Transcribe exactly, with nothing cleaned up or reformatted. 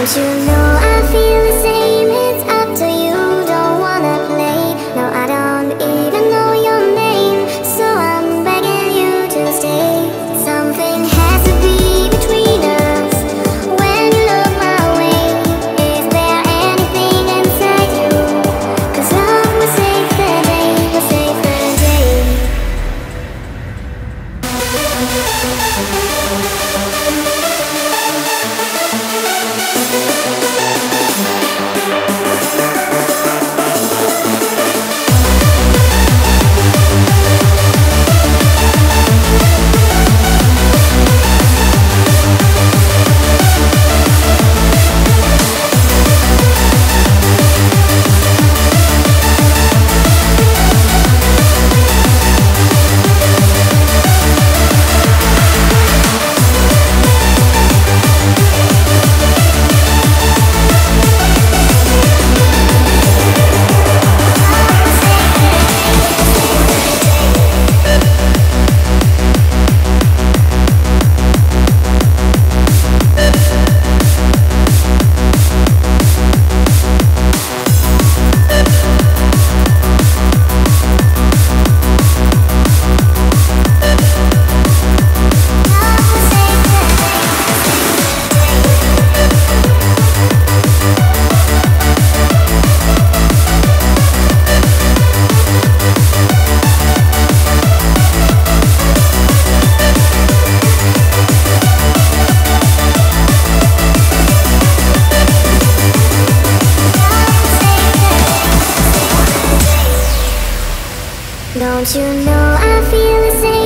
Don't you know I feel the same? It's up to you, don't wanna play. No, I don't even know your name, so I'm begging you to stay. Something has to be between us when you look my way. Is there anything inside you? 'Cause love will save the day, will save the day. Don't you know I feel the same?